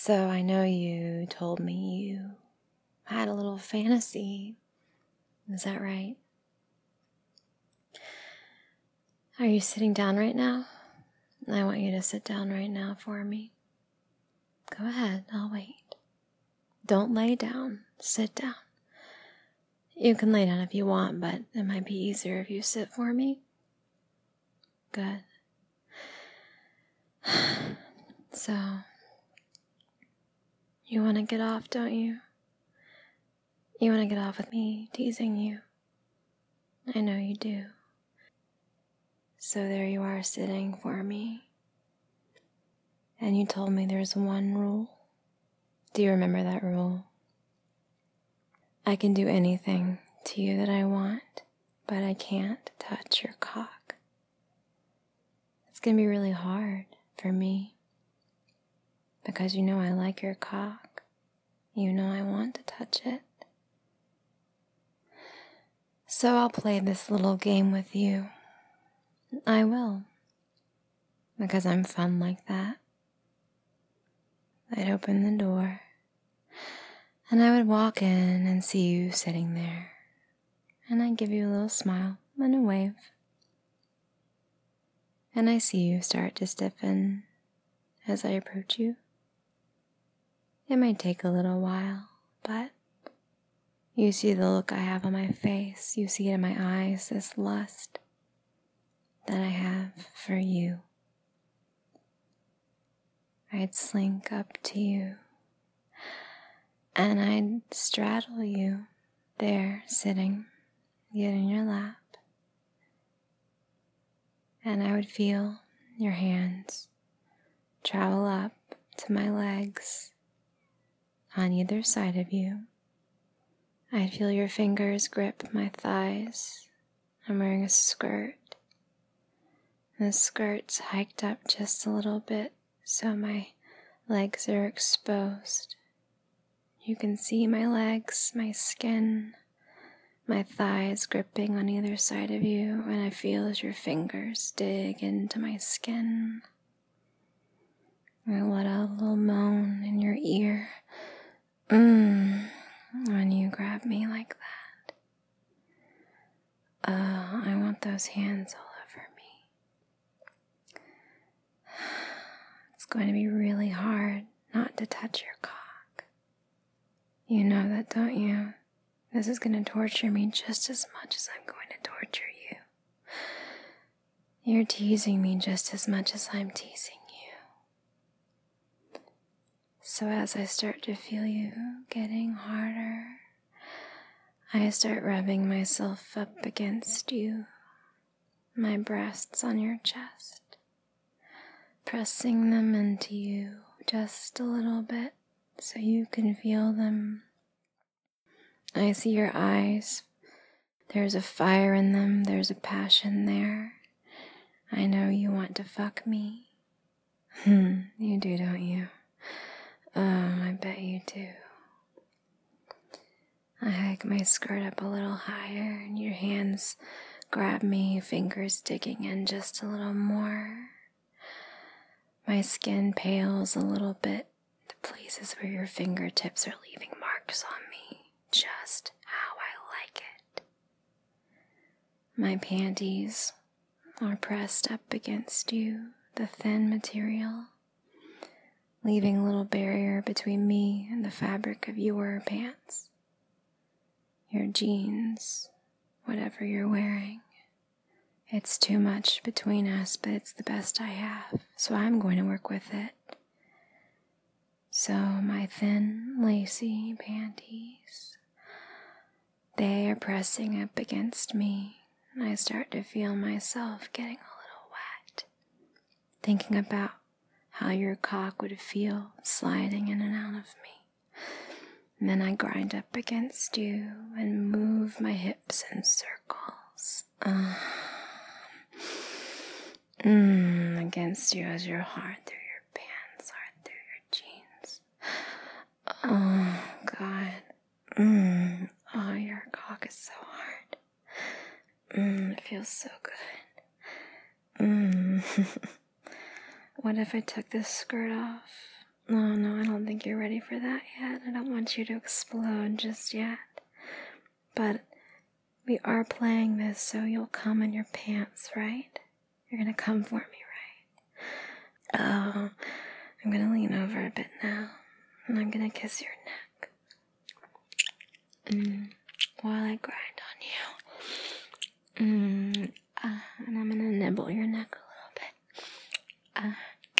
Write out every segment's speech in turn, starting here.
So I know you told me you had a little fantasy. Is that right? Are you sitting down right now? I want you to sit down right now for me. Go ahead, I'll wait. Don't lay down, sit down. You can lay down if you want, but it might be easier if you sit for me. Good. So, you want to get off, don't you? You want to get off with me teasing you. I know you do. So there you are sitting for me. And you told me there's one rule. Do you remember that rule? I can do anything to you that I want, but I can't touch your cock. It's going to be really hard for me because you know I like your cock. You know I want to touch it. So I'll play this little game with you. I will, because I'm fun like that. I'd open the door, and I would walk in and see you sitting there, and I'd give you a little smile and a wave. And I see you start to stiffen as I approach you. It might take a little while, but you see the look I have on my face. You see it in my eyes, this lust that I have for you. I'd slink up to you, and I'd straddle you there, sitting, get in your lap, and I would feel your hands travel up to my legs on either side of you. I'd feel your fingers grip my thighs. I'm wearing a skirt. The skirt's hiked up just a little bit, so my legs are exposed. You can see my legs, my skin, my thighs gripping on either side of you, and I feel as your fingers dig into my skin. I let out a little moan in your ear. When you grab me like that. I want those hands all over me. It's going to be really hard not to touch your cock. You know that, don't you? This is going to torture me just as much as I'm going to torture you. You're teasing me just as much as I'm teasing you. So as I start to feel you getting harder, I start rubbing myself up against you, my breasts on your chest, pressing them into you just a little bit so you can feel them. I see your eyes. There's a fire in them. There's a passion there. I know you want to fuck me. You do, don't you? Oh, I bet you do. I hike my skirt up a little higher, and your hands grab me, fingers digging in just a little more. My skin pales a little bit, the places where your fingertips are leaving marks on me, just how I like it. My panties are pressed up against you, the thin material, leaving a little barrier between me and the fabric of your pants. Your jeans, whatever you're wearing. It's too much between us, but it's the best I have, so I'm going to work with it. So my thin, lacy panties, they are pressing up against me, and I start to feel myself getting a little wet, thinking about how your cock would feel sliding in and out of me. And then I grind up against you and move my hips in circles. Against you as you're hard through your pants, hard through your jeans. Oh, God. Oh, your cock is so hard. It feels so good. What if I took this skirt off? Oh, no, I don't think you're ready for that yet. I don't want you to explode just yet. But we are playing this so you'll come in your pants, right? You're gonna come for me, right? Oh, I'm gonna lean over a bit now, and I'm gonna kiss your neck. While I grind on you. And I'm gonna nibble your neck a little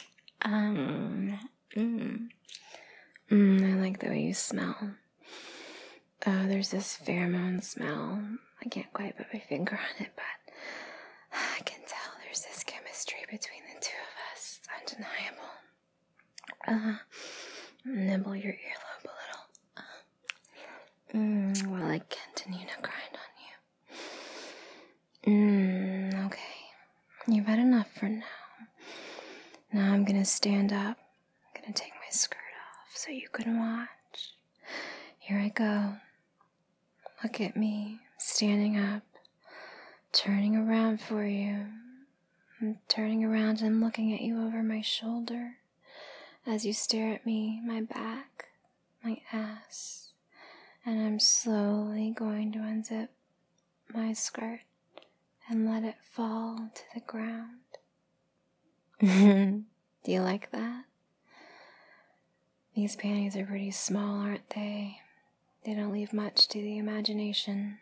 bit. I like the way you smell. There's this pheromone smell. I can't quite put my finger on it, but I can tell there's this chemistry between the two of us. It's undeniable. Nibble your earlobe a little. While I continue to grind on you. Okay. You've had enough for now. Now I'm gonna stand up. I'm gonna take my skirt off so you can watch. Here I go. Look at me, standing up, turning around for you. I'm turning around and looking at you over my shoulder as you stare at me, my back, my ass, and I'm slowly going to unzip my skirt and let it fall to the ground. Do you like that? These panties are pretty small, aren't they? They don't leave much to the imagination.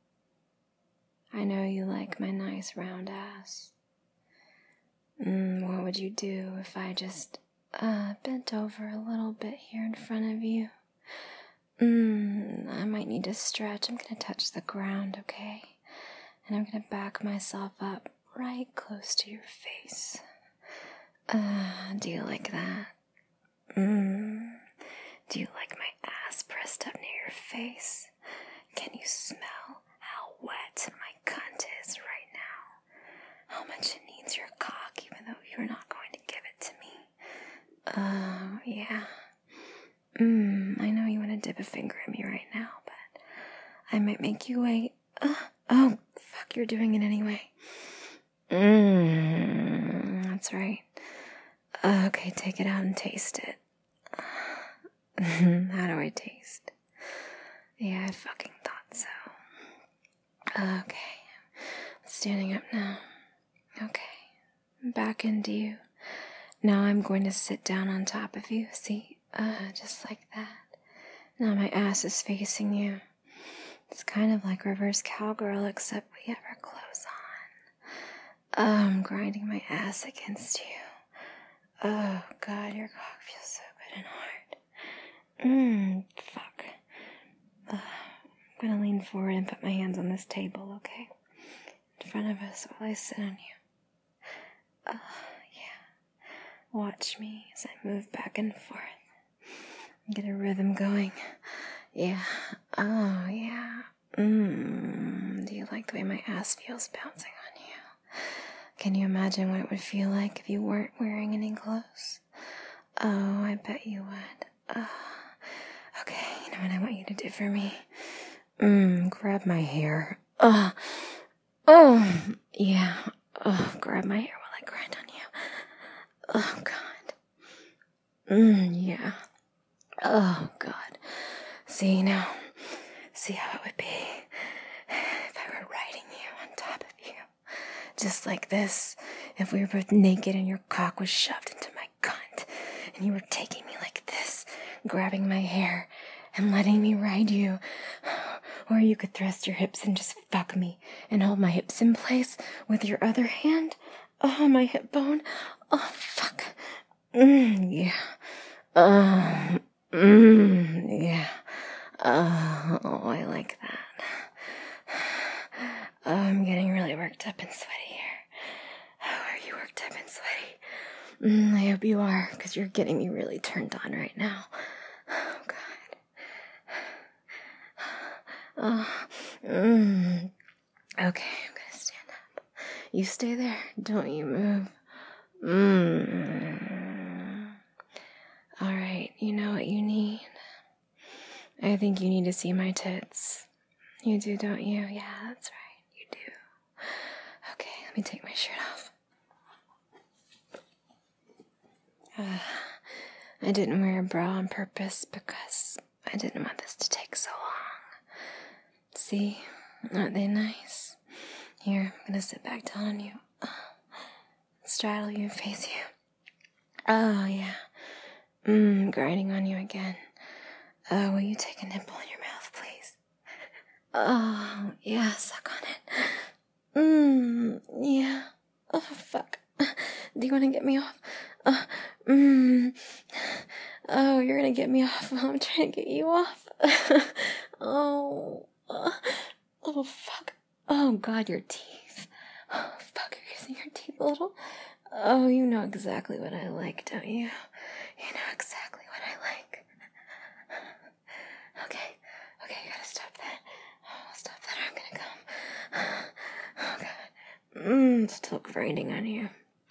I know you like my nice round ass. What would you do if I just bent over a little bit here in front of you? I might need to stretch. I'm gonna touch the ground, okay? And I'm gonna back myself up right close to your face. Do you like that? Do you like my ass pressed up near your face? Can you smell how wet my cunt is right now? How much it needs your cock, even though you're not going to give it to me? Oh, yeah. I know you want to dip a finger in me right now, but I might make you wait. Oh, fuck, you're doing it anyway. That's right. Okay, take it out and taste it. How do I taste? Yeah, I fucking thought so. Okay, I'm standing up now. Okay, back into you. Now I'm going to sit down on top of you, see? Just like that. Now my ass is facing you. It's kind of like reverse cowgirl, except we have our clothes on. I'm grinding my ass against you. Oh, God, your cock feels so good and hard. Fuck. I'm gonna lean forward and put my hands on this table, okay? In front of us while I sit on you. Yeah. Watch me as I move back and forth. Get a rhythm going. Yeah. Oh, yeah. Do you like the way my ass feels bouncing on you? Can you imagine what it would feel like if you weren't wearing any clothes? Oh, I bet you would. Okay, you know what I want you to do for me? Grab my hair. Yeah. Grab my hair while I grind on you. Oh, God. Yeah. Oh, God. See now. See how it would be if I were riding you on top of you. Just like this. If we were both naked and your cock was shoved into my cunt. And you were taking me like this, grabbing my hair and letting me ride you. Or you could thrust your hips and just fuck me and hold my hips in place with your other hand. Oh, my hip bone. Oh, fuck. Yeah. Yeah. Oh, I like that. Oh, I'm getting really worked up and sweaty here. Oh, are you worked up and sweaty? I hope you are, because you're getting me really turned on right now. Oh, God. Okay, I'm gonna stand up. You stay there. Don't you move. Alright, you know what you need? I think you need to see my tits. You do, don't you? Yeah, that's right. You do. Okay, let me take my shirt off. I didn't wear a bra on purpose because I didn't want this to take so long. See? Aren't they nice? Here, I'm gonna sit back down on you. Straddle you, face you. Oh, yeah. Grinding on you again. Will you take a nipple in your mouth, please? Oh, yeah, suck on it. Yeah. Oh, fuck. Do you want to get me off? Oh, you're gonna get me off. I'm trying to get you off. Oh. Oh, fuck. Oh, God, your teeth. Oh, fuck, you're using your teeth a little. Oh, you know exactly what I like, don't you? You know exactly what I like. Okay, you gotta stop that. Oh, stop that or I'm gonna come. Oh, God. Still grinding on you.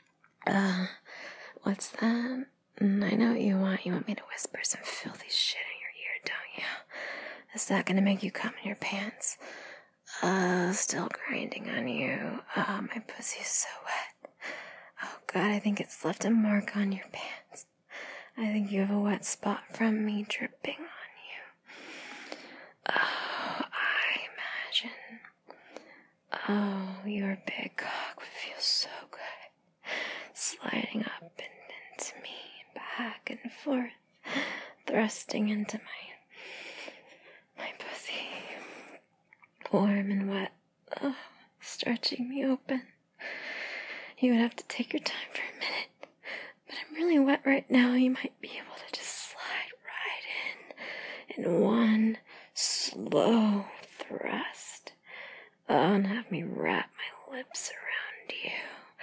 What's that? I know what you want. You want me to whisper some filthy shit in your ear, don't you? Is that gonna make you come in your pants? Still grinding on you. Oh, my pussy's so wet. Oh, God, I think it's left a mark on your pants. I think you have a wet spot from me dripping on you. Oh, I imagine. Oh, your big cock would feel so good. Sliding up and into me, back and forth, thrusting into my pussy. Warm and wet, stretching me open. You would have to take your time for a minute, but I'm really wet right now. You might be able to just slide right in one slow thrust, and have me wrap my lips around you.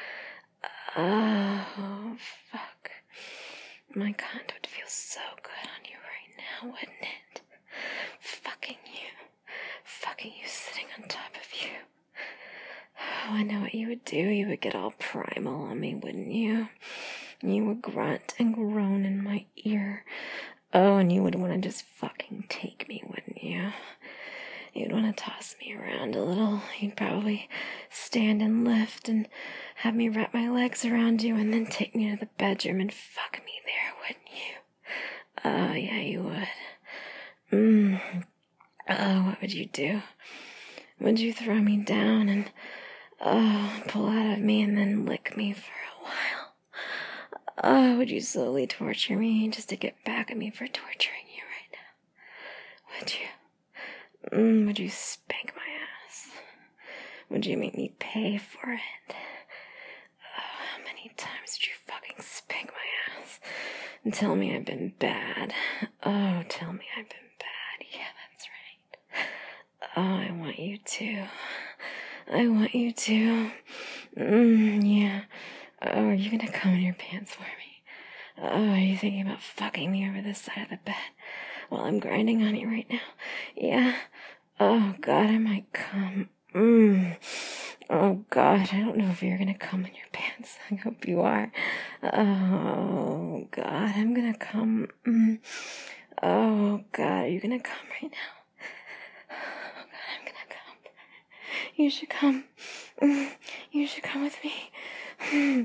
Oh, fuck. My cunt would feel so good on you right now, wouldn't it? Fucking you sitting on top of you. Oh, I know what you would do. You would get all primal on me, wouldn't you? You would grunt and groan in my ear. Oh, and you would want to just fucking take me, wouldn't you? You'd want to toss me around a little. You'd probably stand and lift and have me wrap my legs around you and then take me to the bedroom and fuck me there, wouldn't you? Oh, yeah, you would. Oh, what would you do? Would you throw me down and, pull out of me and then lick me for a while? Oh, would you slowly torture me just to get back at me for torturing you right now? Would you? Would you spank my ass? Would you make me pay for it? Oh, how many times did you fucking spank my ass? And tell me I've been bad. Oh, tell me I've been bad. Yeah, that's right. Oh, I want you to. I want you to. Yeah. Oh, are you gonna come in your pants for me? Oh, are you thinking about fucking me over the side of the bed while I'm grinding on you right now? Yeah. Oh, God, I might come. Oh, God, I don't know if you're gonna come in your pants. I hope you are. Oh, God, I'm gonna come. Oh, God, are you gonna come right now? Oh, God, I'm gonna come. You should come. You should come with me.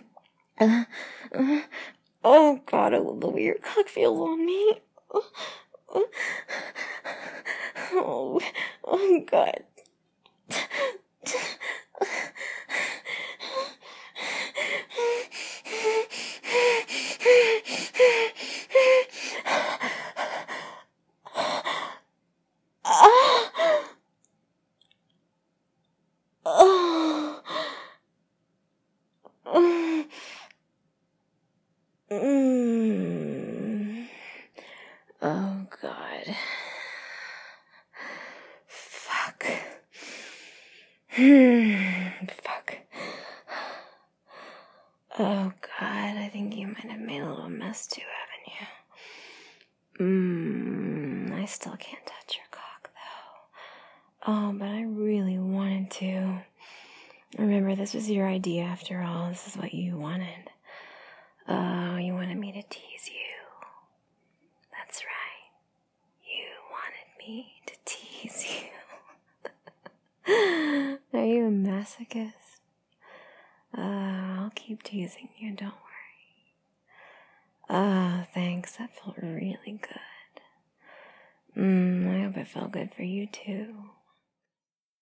Oh, God, I love the way your cock feels on me. Oh, God. Oh, God. Fuck. Fuck. Oh, God, I think you might have made a little mess too, haven't you? I still can't touch your cock, though. Oh, but I really wanted to. Remember, this was your idea after all. This is what you wanted. Oh, you wanted me to tease you. That's right. You wanted me to tease you. Are you a masochist? I'll keep teasing you, don't worry. Oh, thanks. That felt really good. I hope it felt good for you too.